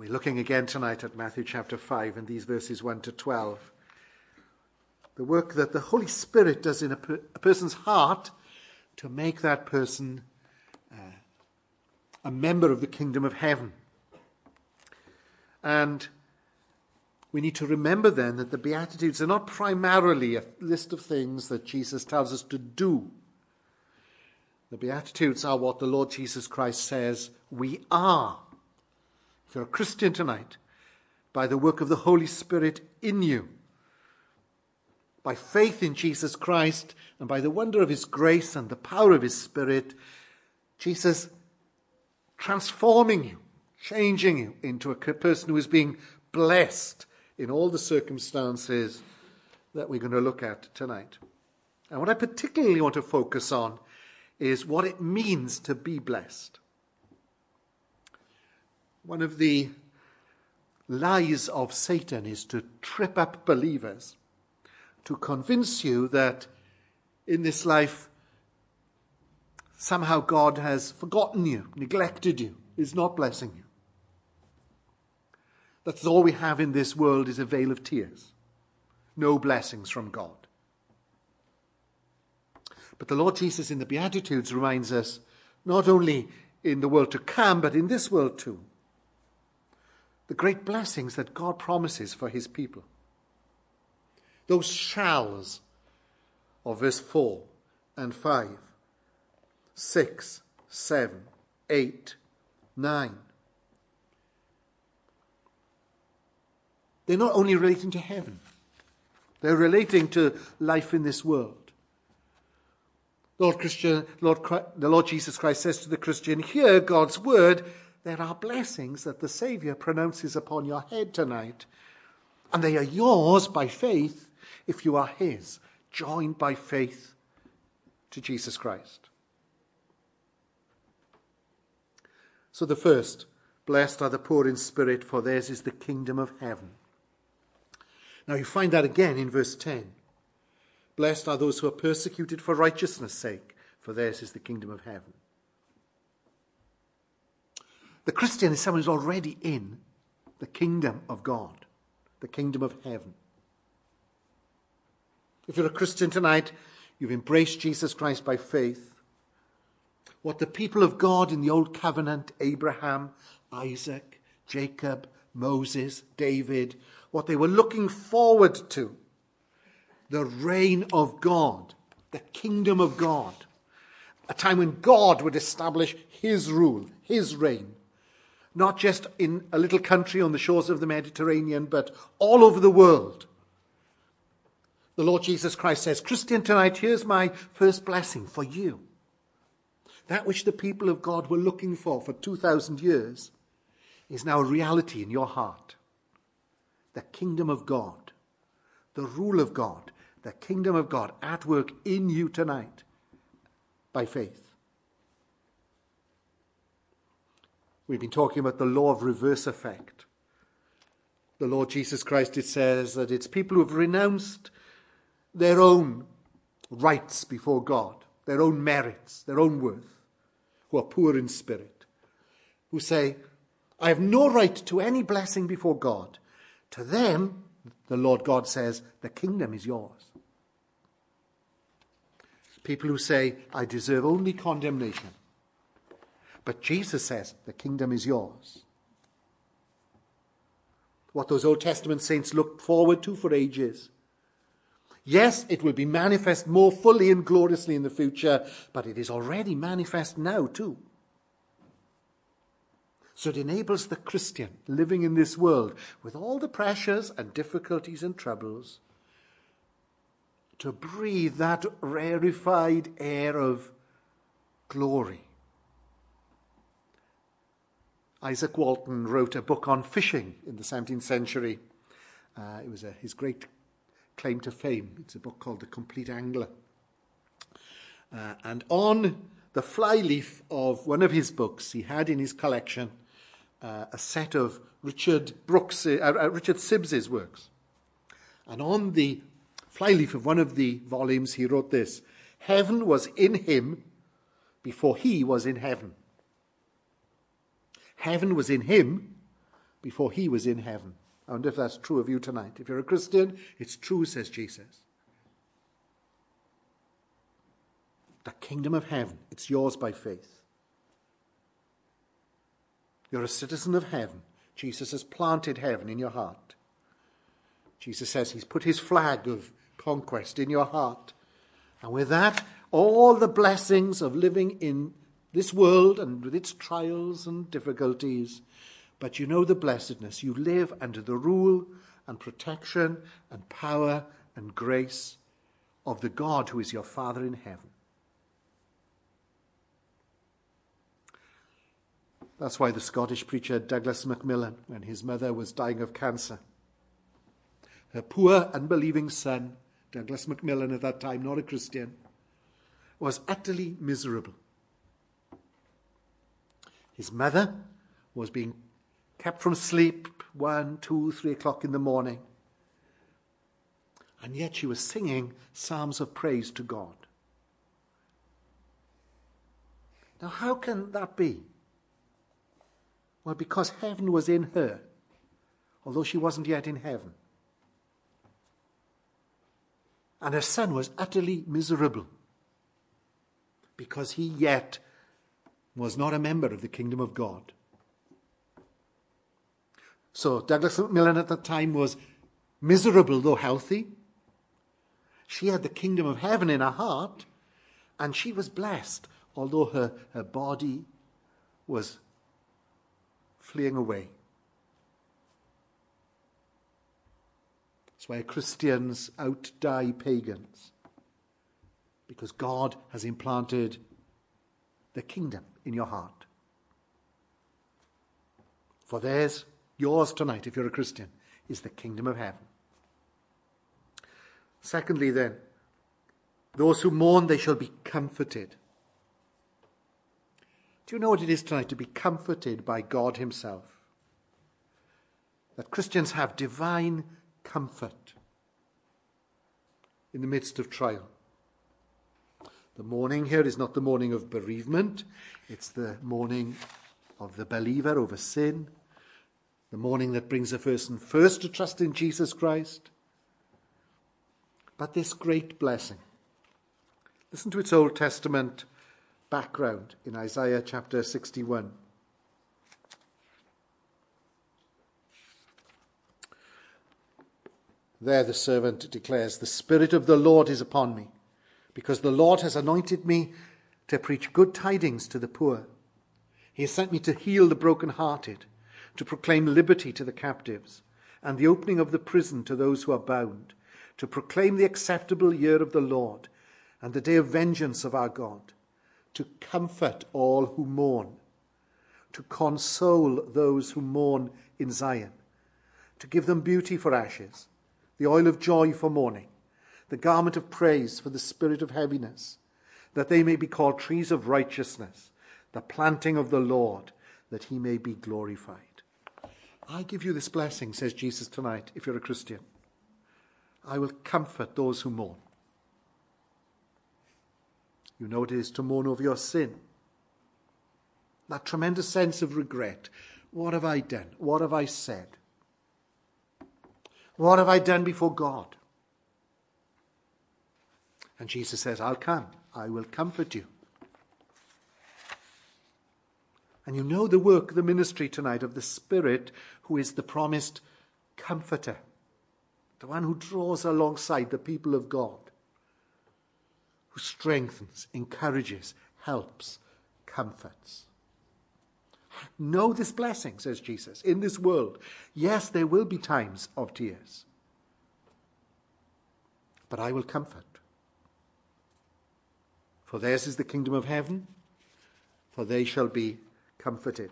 We're looking again tonight at Matthew chapter 5 and these verses 1 to 12. The work that the Holy Spirit does in a person's heart to make that person a member of the kingdom of heaven. And we need to remember then that the Beatitudes are not primarily a list of things that Jesus tells us to do. The Beatitudes are what the Lord Jesus Christ says we are. If you're a Christian tonight, by the work of the Holy Spirit in you, by faith in Jesus Christ and by the wonder of his grace and the power of his Spirit, Jesus transforming you, changing you into a person who is being blessed in all the circumstances that we're going to look at tonight. And what I particularly want to focus on is what it means to be blessed. One of the lies of Satan is to trip up believers, to convince you that in this life somehow God has forgotten you, neglected you, is not blessing you. That's all we have in this world is a veil of tears. No blessings from God. But the Lord Jesus in the Beatitudes reminds us, not only in the world to come, but in this world too, the great blessings that God promises for his people. Those shalls of verse 4 and 5, 6, 7, 8, 9. They're not only relating to heaven, they're relating to life in this world. The Lord Jesus Christ says to the Christian, hear God's word. There are blessings that the Saviour pronounces upon your head tonight. And they are yours by faith if you are his, joined by faith to Jesus Christ. So the first, blessed are the poor in spirit, for theirs is the kingdom of heaven. Now you find that again in verse 10. Blessed are those who are persecuted for righteousness' sake, for theirs is the kingdom of heaven. The Christian is someone who's already in the kingdom of God, the kingdom of heaven. If you're a Christian tonight, you've embraced Jesus Christ by faith. What the people of God in the Old Covenant, Abraham, Isaac, Jacob, Moses, David, what they were looking forward to, the reign of God, the kingdom of God, a time when God would establish his rule, his reign, not just in a little country on the shores of the Mediterranean, but all over the world. The Lord Jesus Christ says, Christian, tonight, here's my first blessing for you. That which the people of God were looking for 2,000 years is now a reality in your heart. The kingdom of God, the rule of God, the kingdom of God at work in you tonight by faith. We've been talking about the law of reverse effect. The Lord Jesus Christ, it says that it's people who have renounced their own rights before God, their own merits, their own worth, who are poor in spirit, who say, I have no right to any blessing before God. To them, the Lord God says, the kingdom is yours. People who say, I deserve only condemnation. But Jesus says, the kingdom is yours. What those Old Testament saints looked forward to for ages. Yes, it will be manifest more fully and gloriously in the future, but it is already manifest now too. So it enables the Christian living in this world with all the pressures and difficulties and troubles to breathe that rarefied air of glory. Isaac Walton wrote a book on fishing in the 17th century. It was his great claim to fame. It's a book called The Complete Angler. And on the flyleaf of one of his books, he had in his collection a set of Richard Sibbs's works. And on the flyleaf of one of the volumes, he wrote this: heaven was in him before he was in heaven. Heaven was in him before he was in heaven. I wonder if that's true of you tonight. If you're a Christian, it's true, says Jesus. The kingdom of heaven, it's yours by faith. You're a citizen of heaven. Jesus has planted heaven in your heart. Jesus says he's put his flag of conquest in your heart. And with that, all the blessings of living in this world and with its trials and difficulties, but you know the blessedness. You live under the rule and protection and power and grace of the God who is your Father in heaven. That's why the Scottish preacher Douglas Macmillan, when his mother was dying of cancer, her poor, unbelieving son, Douglas Macmillan at that time, not a Christian, was utterly miserable. His mother was being kept from sleep 1, 2, 3 o'clock in the morning. And yet she was singing psalms of praise to God. Now, how can that be? Well, because heaven was in her, although she wasn't yet in heaven. And her son was utterly miserable because he yet was not a member of the kingdom of God. So Douglas Macmillan at that time was miserable though healthy. She had the kingdom of heaven in her heart, and she was blessed, although her body was fleeing away. That's why Christians outdie pagans, because God has implanted the kingdom in your heart. For yours tonight, if you're a Christian, is the kingdom of heaven. Secondly then, those who mourn, they shall be comforted. Do you know what it is tonight to be comforted by God himself? That Christians have divine comfort in the midst of trial. The mourning here is not the mourning of bereavement. It's the mourning of the believer over sin. The mourning that brings a person first to trust in Jesus Christ. But this great blessing. Listen to its Old Testament background in Isaiah chapter 61. There the servant declares, "The Spirit of the Lord is upon me, because the Lord has anointed me to preach good tidings to the poor. He has sent me to heal the brokenhearted, to proclaim liberty to the captives, and the opening of the prison to those who are bound, to proclaim the acceptable year of the Lord, and the day of vengeance of our God, to comfort all who mourn, to console those who mourn in Zion, to give them beauty for ashes, the oil of joy for mourning, the garment of praise for the spirit of heaviness, that they may be called trees of righteousness, the planting of the Lord, that he may be glorified." I give you this blessing, says Jesus tonight, if you're a Christian. I will comfort those who mourn. You know what it is to mourn over your sin. That tremendous sense of regret. What have I done? What have I said? What have I done before God? And Jesus says, I'll come. I will comfort you. And you know the work, the ministry tonight of the Spirit, who is the promised comforter, the one who draws alongside the people of God, who strengthens, encourages, helps, comforts. Know this blessing, says Jesus, in this world. Yes, there will be times of tears, but I will comfort. For theirs is the kingdom of heaven, for they shall be comforted.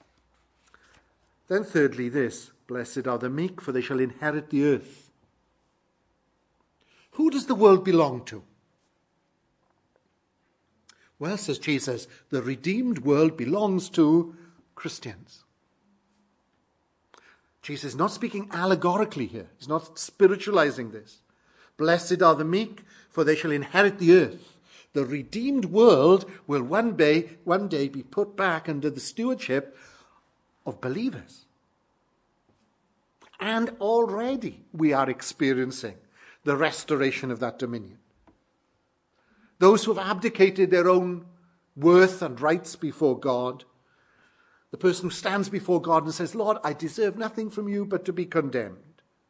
Then thirdly this, blessed are the meek, for they shall inherit the earth. Who does the world belong to? Well, says Jesus, the redeemed world belongs to Christians. Jesus is not speaking allegorically here. He's not spiritualizing this. Blessed are the meek, for they shall inherit the earth. The redeemed world will one day be put back under the stewardship of believers. And already we are experiencing the restoration of that dominion. Those who have abdicated their own worth and rights before God, the person who stands before God and says, Lord, I deserve nothing from you but to be condemned.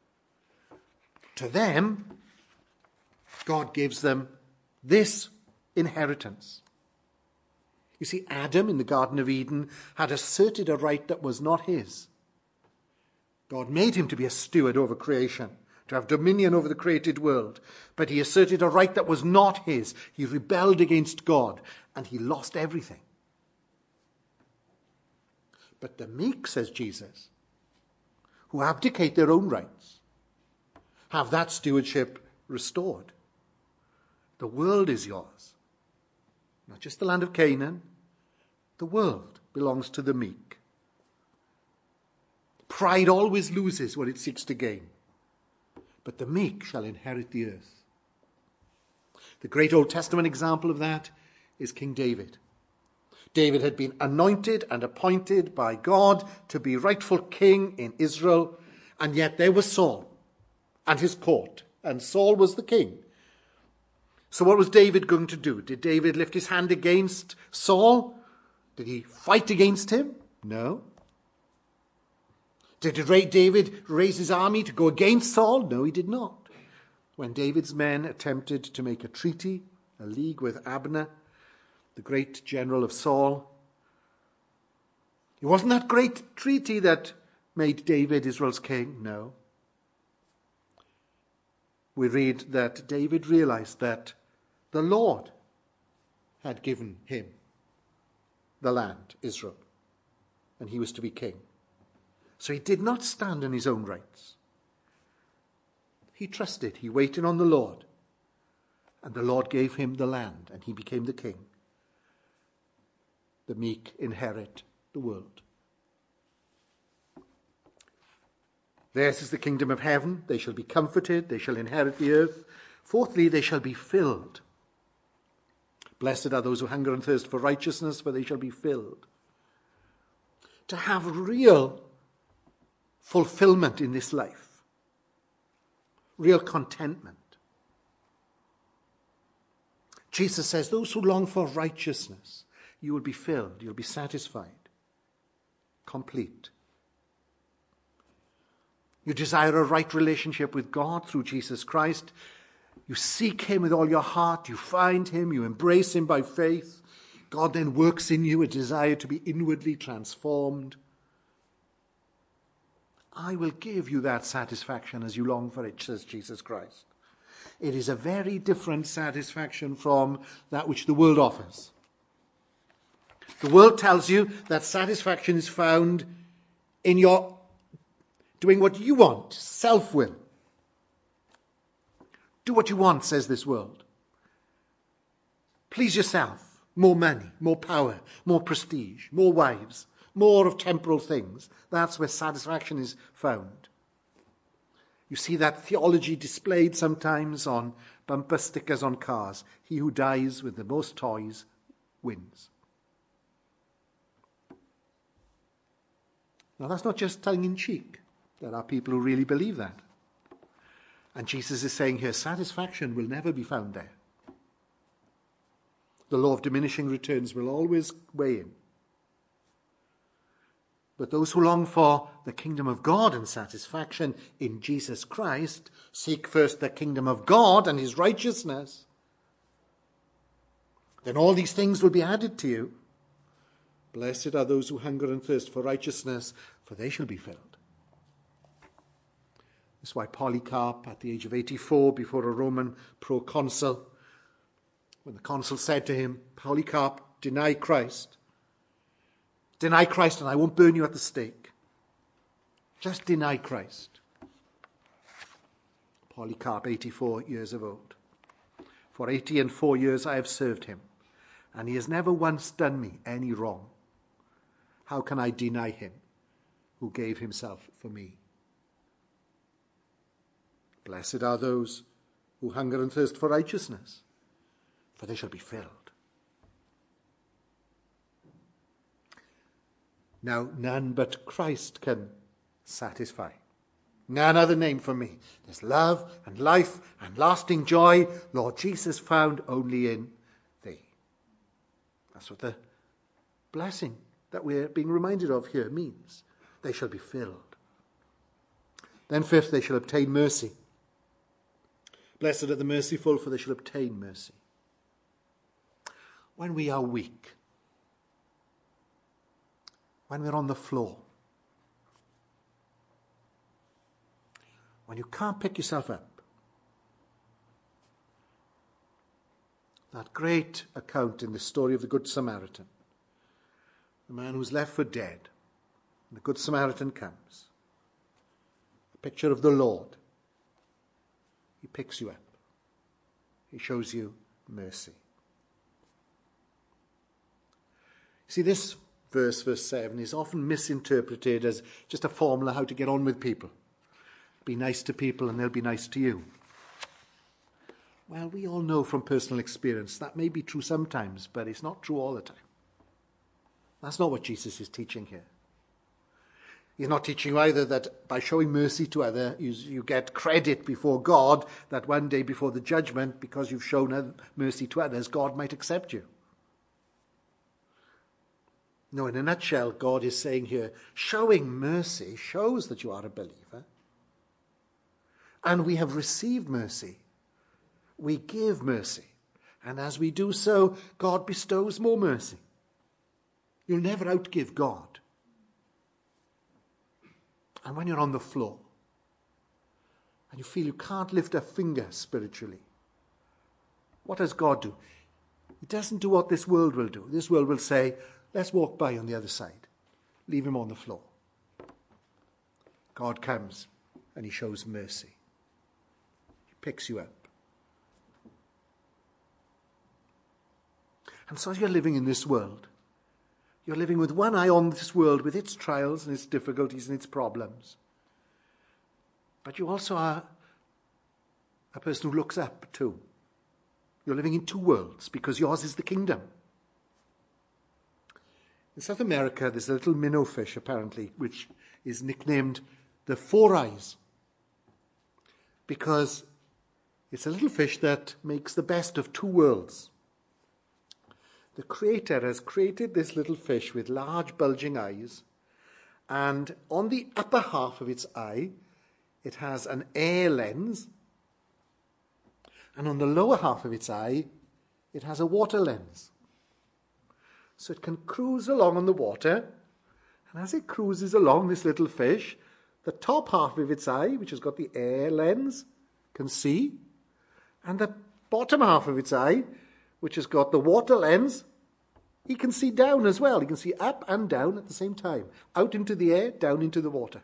To them, God gives them this inheritance. You see, Adam in the Garden of Eden had asserted a right that was not his. God made him to be a steward over creation, to have dominion over the created world. But he asserted a right that was not his. He rebelled against God, and he lost everything. But the meek, says Jesus, who abdicate their own rights, have that stewardship restored. The world is yours. Not just the land of Canaan. The world belongs to the meek. Pride always loses what it seeks to gain. But the meek shall inherit the earth. The great Old Testament example of that is King David. David had been anointed and appointed by God to be rightful king in Israel, and yet there was Saul and his court, and Saul was the king. So what was David going to do? Did David lift his hand against Saul? Did he fight against him? No. Did David raise his army to go against Saul? No, he did not. When David's men attempted to make a treaty, a league with Abner, the great general of Saul, it wasn't that great treaty that made David Israel's king. No. We read that David realized that the Lord had given him the land, Israel, and he was to be king. So he did not stand on his own rights. He trusted, he waited on the Lord, and the Lord gave him the land, and he became the king. The meek inherit the world. Theirs is the kingdom of heaven. They shall be comforted. They shall inherit the earth. Fourthly, they shall be filled. Blessed are those who hunger and thirst for righteousness, for they shall be filled. To have real fulfillment in this life, real contentment. Jesus says, those who long for righteousness, you will be filled, you'll be satisfied, complete. You desire a right relationship with God through Jesus Christ. You seek him with all your heart. You find him. You embrace him by faith. God then works in you a desire to be inwardly transformed. I will give you that satisfaction as you long for it, says Jesus Christ. It is a very different satisfaction from that which the world offers. The world tells you that satisfaction is found in your doing what you want, self-will. Do what you want, says this world. Please yourself. More money, more power, more prestige, more wives, more of temporal things. That's where satisfaction is found. You see that theology displayed sometimes on bumper stickers on cars. He who dies with the most toys wins. Now that's not just tongue-in-cheek. There are people who really believe that. And Jesus is saying here, satisfaction will never be found there. The law of diminishing returns will always weigh in. But those who long for the kingdom of God and satisfaction in Jesus Christ seek first the kingdom of God and his righteousness. Then all these things will be added to you. Blessed are those who hunger and thirst for righteousness, for they shall be filled. That's why Polycarp, at the age of 84, before a Roman proconsul, when the consul said to him, Polycarp, deny Christ and I won't burn you at the stake. Just deny Christ. Polycarp, 84 years of old. For 84 years I have served him, and he has never once done me any wrong. How can I deny him who gave himself for me? Blessed are those who hunger and thirst for righteousness, for they shall be filled. Now, none but Christ can satisfy. None other name for me. There's love and life and lasting joy, Lord Jesus, found only in thee. That's what the blessing that we're being reminded of here means. They shall be filled. Then fifth, they shall obtain mercy. Blessed are the merciful, for they shall obtain mercy. When we are weak, when we're on the floor, when you can't pick yourself up, that great account in the story of the Good Samaritan, the man who's left for dead, and the Good Samaritan comes, a picture of the Lord. He picks you up. He shows you mercy. See, this verse 7, is often misinterpreted as just a formula how to get on with people. Be nice to people and they'll be nice to you. Well, we all know from personal experience that may be true sometimes, but it's not true all the time. That's not what Jesus is teaching here. He's not teaching either that by showing mercy to others, you get credit before God, that one day before the judgment, because you've shown mercy to others, God might accept you. No, in a nutshell, God is saying here, showing mercy shows that you are a believer. And we have received mercy. We give mercy. And as we do so, God bestows more mercy. You'll never outgive God. And when you're on the floor, and you feel you can't lift a finger spiritually, what does God do? He doesn't do what this world will do. This world will say, let's walk by on the other side. Leave him on the floor. God comes and he shows mercy. He picks you up. And so you're living in this world. You're living with one eye on this world with its trials and its difficulties and its problems. But you also are a person who looks up too. You're living in two worlds because yours is the kingdom. In South America, there's a little minnow fish, apparently, which is nicknamed the Four Eyes, because it's a little fish that makes the best of two worlds. The Creator has created this little fish with large bulging eyes, and on the upper half of its eye, it has an air lens, and on the lower half of its eye, it has a water lens. So it can cruise along on the water, and as it cruises along, this little fish, the top half of its eye, which has got the air lens, can see, and the bottom half of its eye, which has got the water lens, he can see down as well. He can see up and down at the same time, out into the air, down into the water.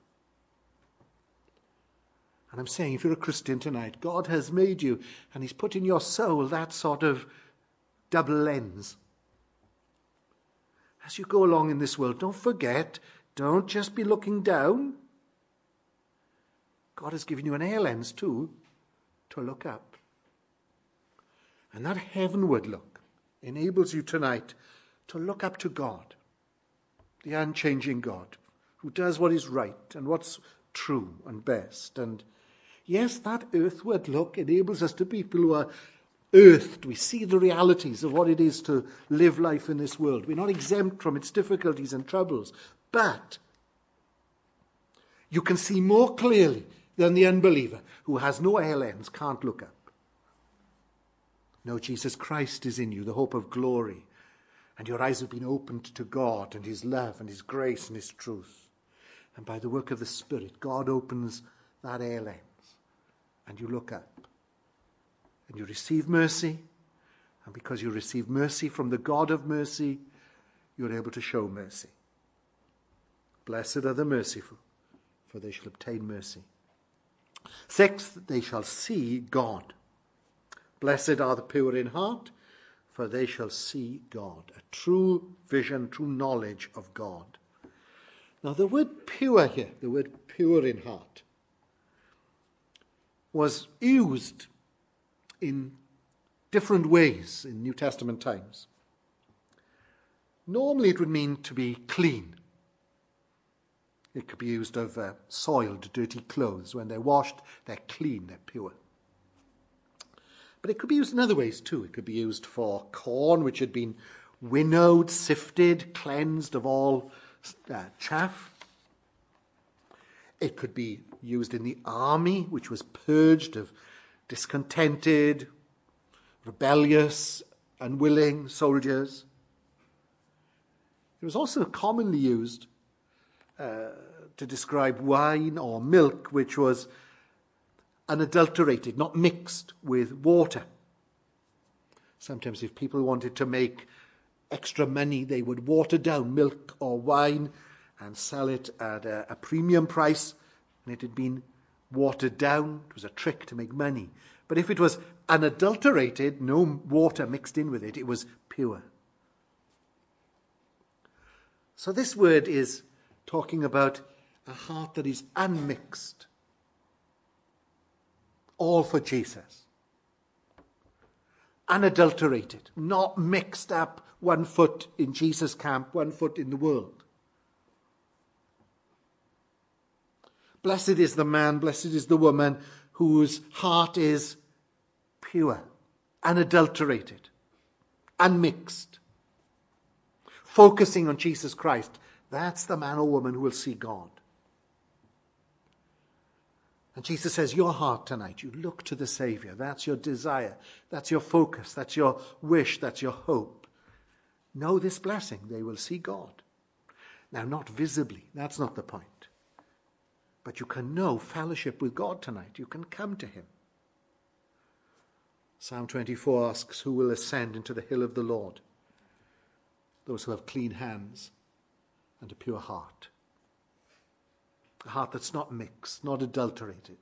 And I'm saying, if you're a Christian tonight, God has made you, and he's put in your soul that sort of double lens. As you go along in this world, don't forget, don't just be looking down. God has given you an air lens too, to look up. And that heavenward look enables you tonight to look up to God, the unchanging God, who does what is right and what's true and best. And yes, that earthward look enables us to be people who are earthed. We see the realities of what it is to live life in this world. We're not exempt from its difficulties and troubles, but you can see more clearly than the unbeliever who has no air lens, can't look up. No, Jesus Christ is in you, the hope of glory, and your eyes have been opened to God and his love and his grace and his truth. And by the work of the Spirit, God opens that air lens, and you look up. And you receive mercy, and because you receive mercy from the God of mercy, you're able to show mercy. Blessed are the merciful, for they shall obtain mercy. Sixth, they shall see God. Blessed are the pure in heart, for they shall see God. A true vision, true knowledge of God. Now the word pure here, the word pure in heart, was used in different ways in New Testament times. Normally it would mean to be clean. It could be used of soiled, dirty clothes. When they're washed, they're clean, they're pure. But it could be used in other ways too. It could be used for corn, which had been winnowed, sifted, cleansed of all chaff. It could be used in the army, which was purged of discontented, rebellious, unwilling soldiers. It was also commonly used to describe wine or milk, which was unadulterated, not mixed with water. Sometimes if people wanted to make extra money, they would water down milk or wine and sell it at a premium price, and it had been watered down. It was a trick to make money. But if it was unadulterated, no water mixed in with it, it was pure. So this word is talking about a heart that is unmixed, all for Jesus. Unadulterated, not mixed up, one foot in Jesus' camp, one foot in the world. Blessed is the man, blessed is the woman whose heart is pure, unadulterated, unmixed, focusing on Jesus Christ. That's the man or woman who will see God. And Jesus says, your heart tonight, you look to the Savior. That's your desire. That's your focus. That's your wish. That's your hope. Know this blessing. They will see God. Now, not visibly. That's not the point. But you can know fellowship with God tonight. You can come to him. Psalm 24 asks, who will ascend into the hill of the Lord? Those who have clean hands and a pure heart. A heart that's not mixed, not adulterated,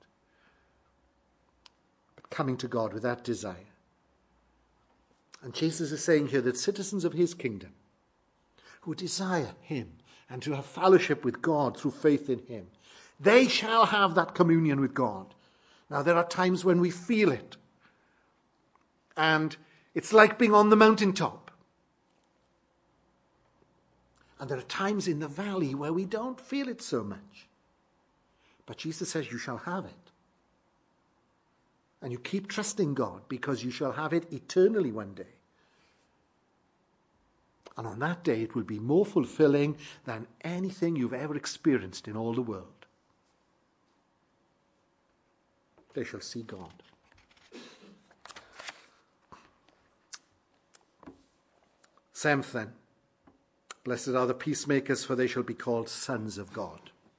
but coming to God with that desire. And Jesus is saying here that citizens of his kingdom who desire him and to have fellowship with God through faith in him, they shall have that communion with God. Now, there are times when we feel it, and it's like being on the mountaintop. And there are times in the valley where we don't feel it so much. But Jesus says you shall have it. And you keep trusting God because you shall have it eternally one day. And on that day it will be more fulfilling than anything you've ever experienced in all the world. They shall see God. Seventh then, blessed are the peacemakers, for they shall be called sons of God.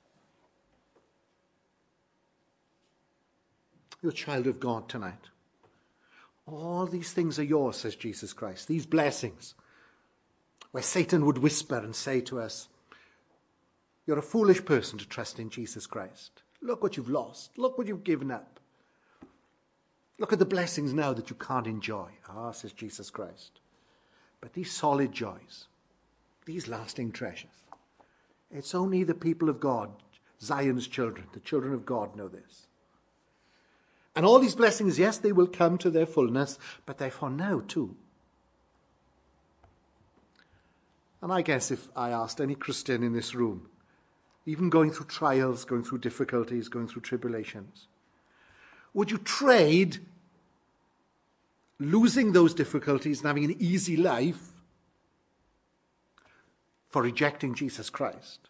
You're a child of God tonight. All these things are yours, says Jesus Christ. These blessings, where Satan would whisper and say to us, you're a foolish person to trust in Jesus Christ. Look what you've lost. Look what you've given up. Look at the blessings now that you can't enjoy. Says Jesus Christ. But these solid joys, these lasting treasures, it's only the people of God, Zion's children, the children of God know this. And all these blessings, yes, they will come to their fullness, but they're for now too. And I guess if I asked any Christian in this room, even going through trials, going through difficulties, going through tribulations, would you trade losing those difficulties and having an easy life for rejecting Jesus Christ?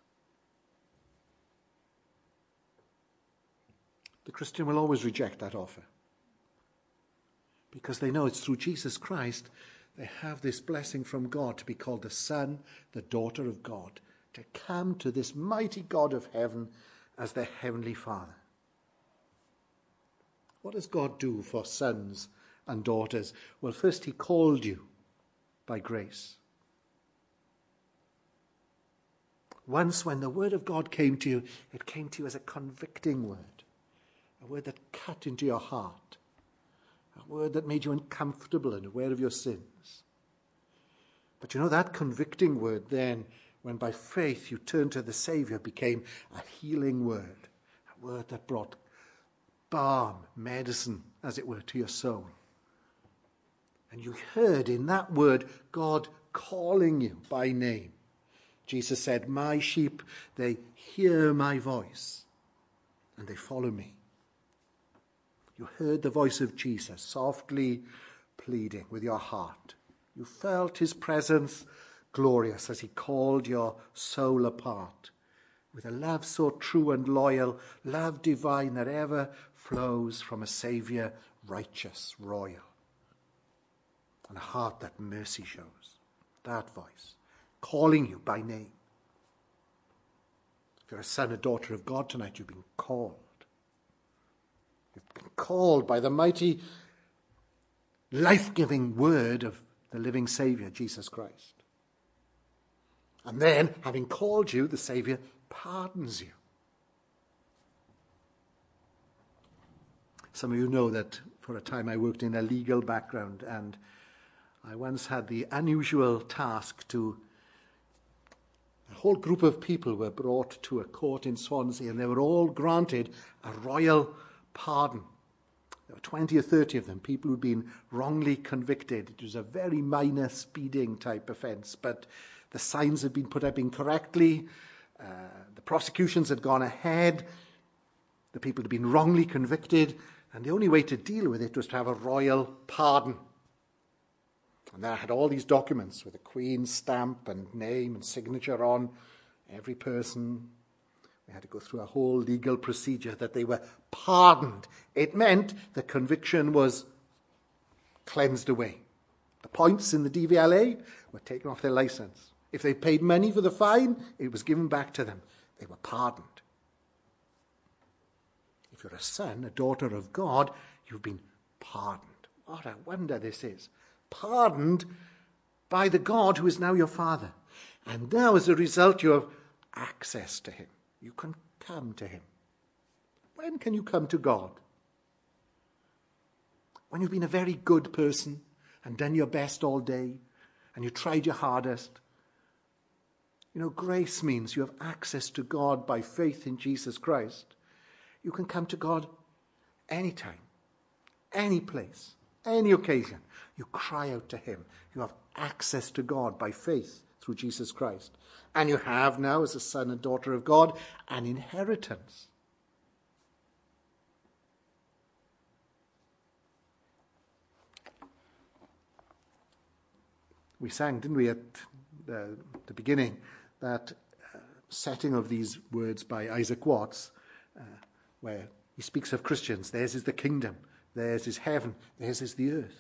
The Christian will always reject that offer because they know it's through Jesus Christ they have this blessing from God to be called the son, the daughter of God, to come to this mighty God of heaven as their heavenly Father. What does God do for sons and daughters? Well, first he called you by grace. Once when the word of God came to you, it came to you as a convicting word. A word that cut into your heart. A word that made you uncomfortable and aware of your sins. But you know, that convicting word then, when by faith you turned to the Savior, became a healing word. A word that brought balm, medicine, as it were, to your soul. And you heard in that word God calling you by name. Jesus said, "My sheep, they hear my voice, and they follow me." You heard the voice of Jesus softly pleading with your heart. You felt his presence glorious as he called your soul apart with a love so true and loyal, love divine that ever flows from a Saviour righteous, royal, and a heart that mercy shows. That voice calling you by name. If you're a son or daughter of God tonight, you've been called. You've been called by the mighty, life-giving word of the living Saviour, Jesus Christ. And then, having called you, the Saviour pardons you. Some of you know that for a time I worked in a legal background, and I once had the unusual task to... A whole group of people were brought to a court in Swansea, and they were all granted a royal pardon. There were 20 or 30 of them, people who'd been wrongly convicted. It was a very minor speeding type offence, but the signs had been put up incorrectly. The prosecutions had gone ahead. The people had been wrongly convicted, and the only way to deal with it was to have a royal pardon. And there I had all these documents with the Queen's stamp and name and signature on every person. We had to go through a whole legal procedure that they were pardoned. It meant the conviction was cleansed away. The points in the DVLA were taken off their licence. If they paid money for the fine, it was given back to them. They were pardoned. If you're a son, a daughter of God, you've been pardoned. What a wonder this is. Pardoned by the God who is now your Father. And now, as a result, you have access to him. You can come to him. When can you come to God? When you've been a very good person and done your best all day and you tried your hardest. You know, grace means you have access to God by faith in Jesus Christ. You can come to God anytime, any place, any occasion. You cry out to him. You have access to God by faith through Jesus Christ. And you have now, as a son and daughter of God, an inheritance. We sang, didn't we, at the beginning, that setting of these words by Isaac Watts, where he speaks of Christians. Theirs is the kingdom, theirs is heaven, theirs is the earth.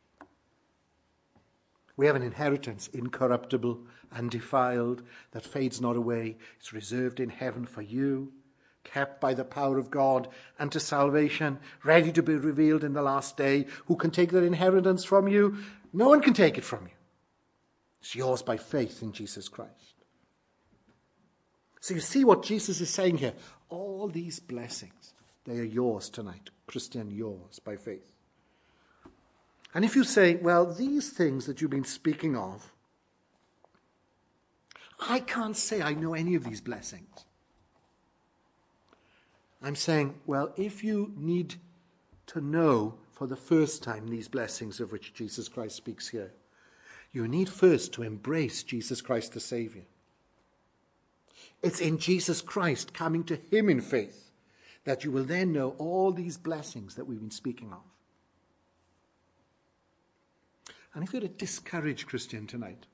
We have an inheritance, incorruptible, undefiled, that fades not away. It's reserved in heaven for you, kept by the power of God unto salvation, ready to be revealed in the last day. Who can take that inheritance from you? No one can take it from you. It's yours by faith in Jesus Christ. So you see what Jesus is saying here. All these blessings, they are yours tonight. Christian, yours by faith. And if you say, well, these things that you've been speaking of, I can't say I know any of these blessings. I'm saying, well, if you need to know for the first time these blessings of which Jesus Christ speaks here, you need first to embrace Jesus Christ the Saviour. It's in Jesus Christ, coming to him in faith, that you will then know all these blessings that we've been speaking of. And if you're a discouraged Christian tonight,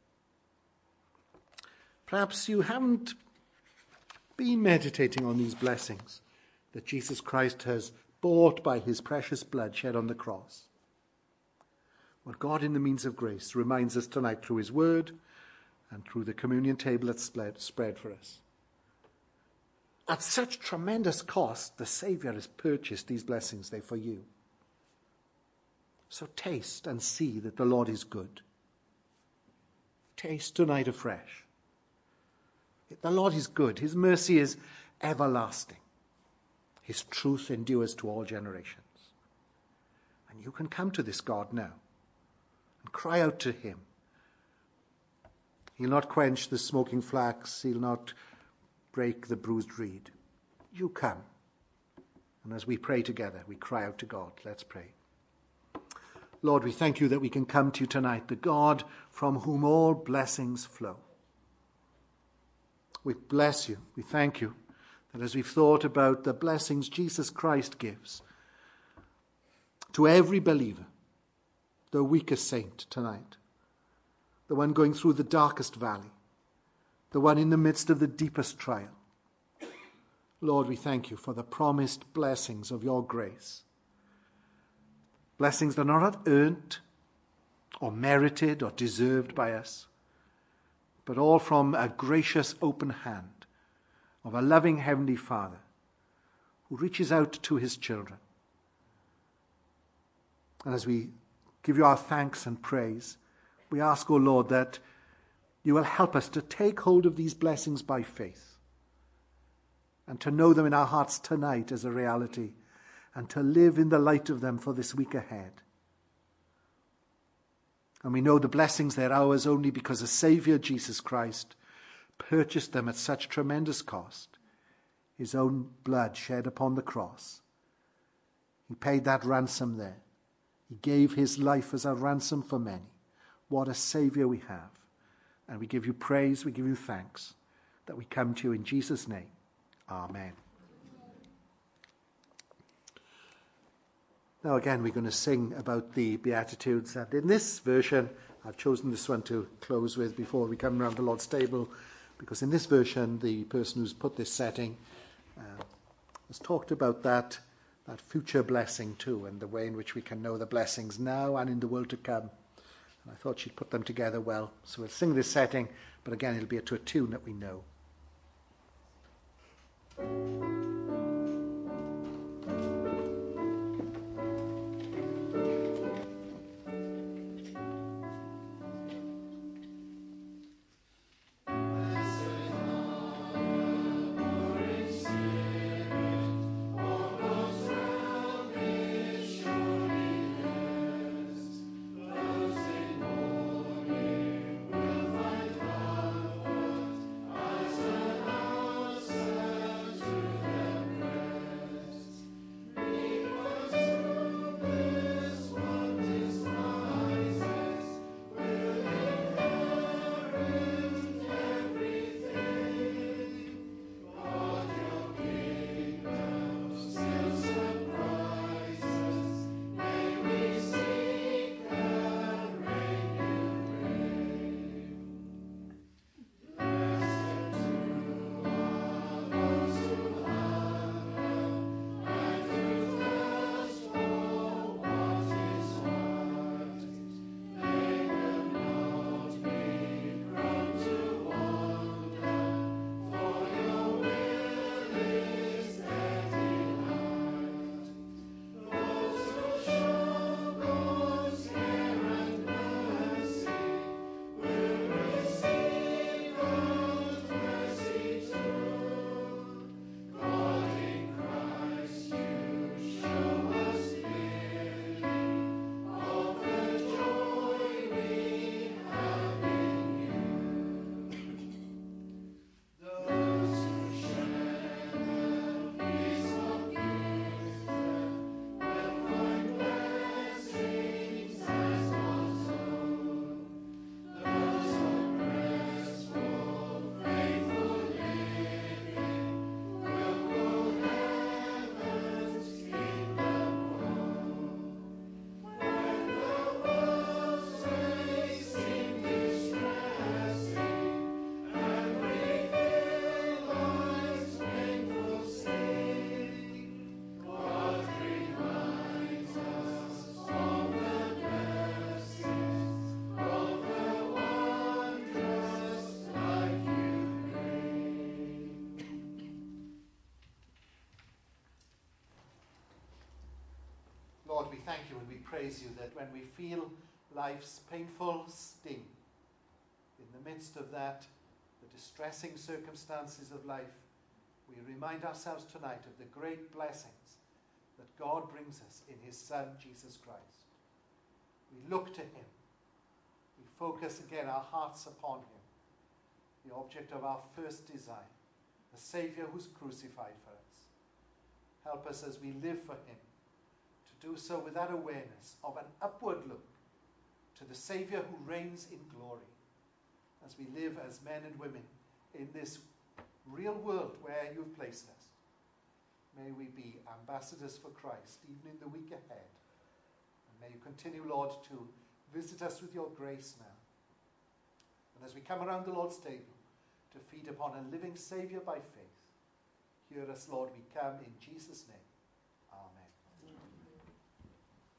perhaps you haven't been meditating on these blessings that Jesus Christ has bought by his precious blood shed on the cross. Well, God, in the means of grace, reminds us tonight through his word and through the communion table that's spread for us. At such tremendous cost, the Saviour has purchased these blessings. They're for you. So taste and see that the Lord is good. Taste tonight afresh. The Lord is good. His mercy is everlasting. His truth endures to all generations. And you can come to this God now and cry out to him. He'll not quench the smoking flax. He'll not break the bruised reed. You come. And as we pray together, we cry out to God. Let's pray. Lord, we thank you that we can come to you tonight, the God from whom all blessings flow. We bless you. We thank you that as we've thought about the blessings Jesus Christ gives to every believer, the weakest saint tonight, the one going through the darkest valley, the one in the midst of the deepest trial. Lord, we thank you for the promised blessings of your grace. Blessings that are not earned or merited or deserved by us, but all from a gracious open hand of a loving Heavenly Father who reaches out to his children. And as we give you our thanks and praise, we ask, O Lord, that you will help us to take hold of these blessings by faith and to know them in our hearts tonight as a reality and to live in the light of them for this week ahead. And we know the blessings, they're ours only because the Saviour, Jesus Christ, purchased them at such tremendous cost. His own blood shed upon the cross. He paid that ransom there. He gave his life as a ransom for many. What a Saviour we have. And we give you praise, we give you thanks that we come to you in Jesus' name. Amen. Now again, we're going to sing about the Beatitudes. And in this version, I've chosen this one to close with before we come around the Lord's table, because in this version, the person who's put this setting has talked about that future blessing too, and the way in which we can know the blessings now and in the world to come. And I thought she'd put them together well. So we'll sing this setting, but again, it'll be to a tune that we know. Lord, we thank you and we praise you that when we feel life's painful sting, in the midst of that, the distressing circumstances of life, we remind ourselves tonight of the great blessings that God brings us in his Son, Jesus Christ. We look to him. We focus again our hearts upon him, the object of our first desire, the Saviour who's crucified for us. Help us as we live for him to do so with that awareness of an upward look to the Saviour who reigns in glory, as we live as men and women in this real world where you've placed us. May we be ambassadors for Christ, even in the week ahead. And may you continue, Lord, to visit us with your grace now. And as we come around the Lord's table to feed upon a living Saviour by faith, hear us, Lord, we come in Jesus' name.